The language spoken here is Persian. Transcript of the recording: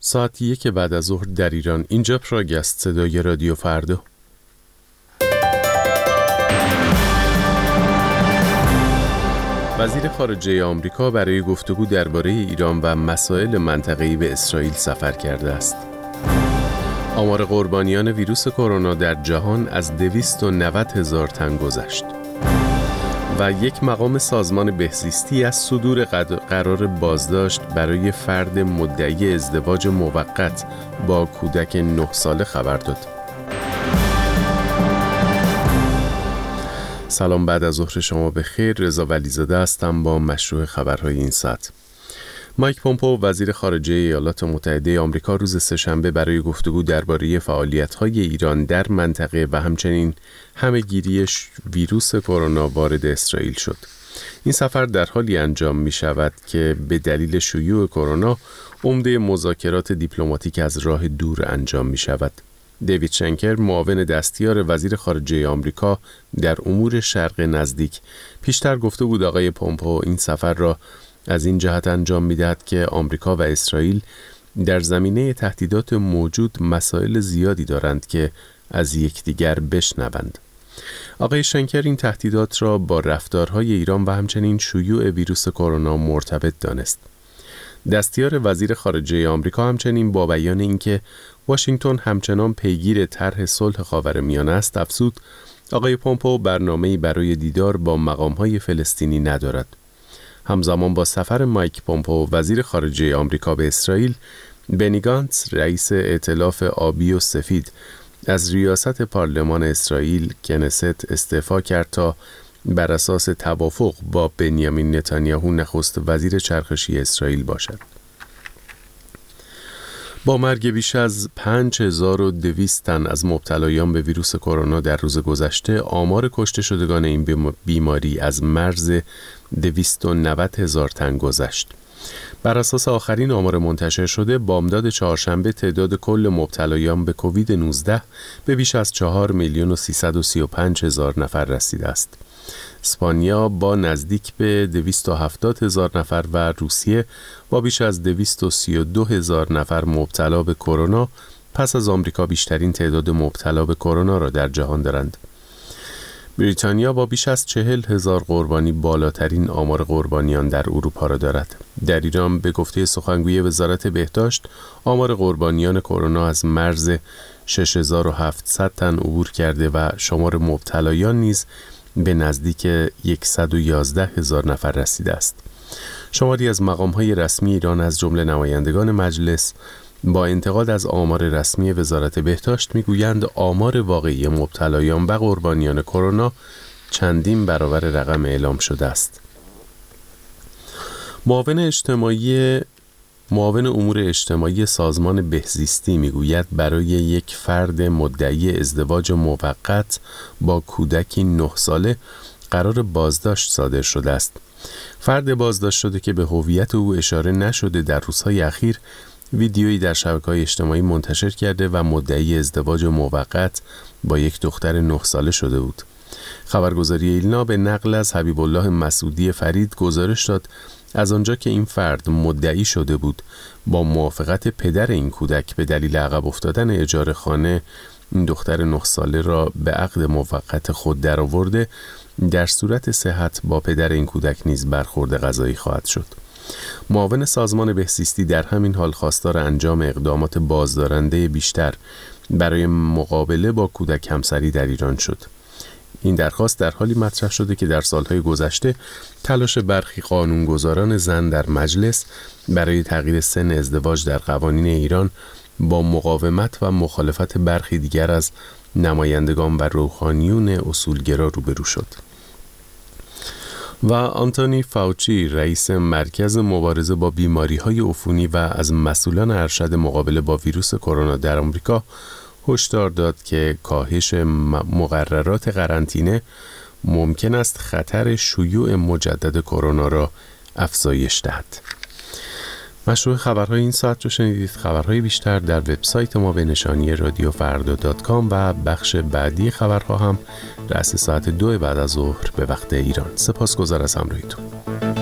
ساعت 1 بعد از ظهر در ایران. اینجا پراگ است، صدای رادیو فردا. وزیر خارجه آمریکا برای گفتگو درباره ایران و مسائل منطقه‌ای به اسرائیل سفر کرده است. آمار قربانیان ویروس کرونا در جهان از 290,000 تن گذشت. و یک مقام سازمان بهزیستی از صدور قرار بازداشت برای فرد مدعی ازدواج موقت با کودک 9 ساله خبر داد. سلام، بعد از ظهر شما بخیر. رضا ولیزاده هستم با مشروع خبرهای این ساعت. مایک پومپئو وزیر خارجه ایالات متحده آمریکا روز سه‌شنبه برای گفتگو درباره فعالیت‌های ایران در منطقه و همچنین همه‌گیری ویروس کرونا وارد اسرائیل شد. این سفر در حالی انجام می‌شود که به دلیل شیوع کرونا عمده مذاکرات دیپلماتیک از راه دور انجام می‌شود. دیوید شنکر، معاون دستیار وزیر خارجه آمریکا در امور شرق نزدیک، پیشتر گفته بود آقای پومپئو این سفر را از این جهت انجام می‌دهد که آمریکا و اسرائیل در زمینه تهدیدات موجود مسائل زیادی دارند که از یکدیگر بشنوند. آقای شنکر این تهدیدات را با رفتارهای ایران و همچنین شیوع ویروس کرونا مرتبط دانست. دستیار وزیر خارجه آمریکا همچنین با بیان اینکه واشنگتن همچنان پیگیر طرح صلح خاورمیانه است افزود آقای پومپئو برنامه‌ای برای دیدار با مقام‌های فلسطینی ندارد. همزمان با سفر مایک پومپئو وزیر خارجه آمریکا به اسرائیل، بنی گانتز رئیس ائتلاف آبی و سفید از ریاست پارلمان اسرائیل کنست استعفا کرد تا بر اساس توافق با بنیامین نتانیاهو نخست وزیر چرخشی اسرائیل باشد. با مرگ بیش از 5200 تن از مبتلایان به ویروس کرونا در روز گذشته، آمار کشته شدگان این بیماری از مرز 290,000 تن گذشت. بر اساس آخرین آمار منتشر شده، بامداد چهارشنبه تعداد کل مبتلایان به کووید 19 به بیش از 4,335,000 نفر رسیده است. اسپانیا با نزدیک به 270,000 نفر و روسیه با بیش از 232,000 نفر مبتلا به کرونا پس از آمریکا بیشترین تعداد مبتلا به کرونا را در جهان دارند. بریتانیا با بیش از 40,000 قربانی بالاترین آمار قربانیان در اروپا را دارد. در ایران به گفته سخنگوی وزارت بهداشت، آمار قربانیان کرونا از مرز 6,700 تن عبور کرده و شمار مبتلایان نیز به نزدیک 111,000 نفر رسیده است. شماری از مقام‌های رسمی ایران از جمله نمایندگان مجلس با انتقاد از آمار رسمی وزارت بهداشت میگویند آمار واقعی مبتلایان و قربانیان کرونا چندین برابر رقم اعلام شده است. معاون امور اجتماعی سازمان بهزیستی میگوید برای یک فرد مدعی ازدواج موقت با کودکی 9 ساله قرار بازداشت صادر شده است. فرد بازداشت شده که به هویت او اشاره نشده در روزهای اخیر ویدیویی در شبکه‌های اجتماعی منتشر کرده و مدعی ازدواج موقت با یک دختر 9 ساله شده بود. خبرگزاری ایلنا به نقل از حبیب الله مسعودی فرید گزارش داد از آنجا که این فرد مدعی شده بود با موافقت پدر این کودک به دلیل عقب افتادن اجاره خانه این دختر 9 ساله را به عقد موقت خود درآورده، در صورت صحت با پدر این کودک نیز برخورد قضایی خواهد شد. معاون سازمان بهزیستی در همین حال خواستار انجام اقدامات بازدارنده بیشتر برای مقابله با کودک همسری در ایران شد. این درخواست در حالی مطرح شده که در سالهای گذشته تلاش برخی قانونگذاران زن در مجلس برای تغییر سن ازدواج در قوانین ایران با مقاومت و مخالفت برخی دیگر از نمایندگان و روحانیون اصولگرا روبرو شد. و آنتونی فاوچی، رئیس مرکز مبارزه با بیماری‌های عفونی و از مسئولان ارشد مقابله با ویروس کرونا در آمریکا هشدار داد که کاهش مقررات قرنطینه ممکن است خطر شیوع مجدد کرونا را افزایش دهد. مشروع خبرهای این ساعت رو شنیدید. خبرهای بیشتر در وبسایت ما به نشانی radiofarda.com و بخش بعدی خبرها هم رأس ساعت 2 بعد از ظهر به وقت ایران. سپاسگزار از همراهیتون.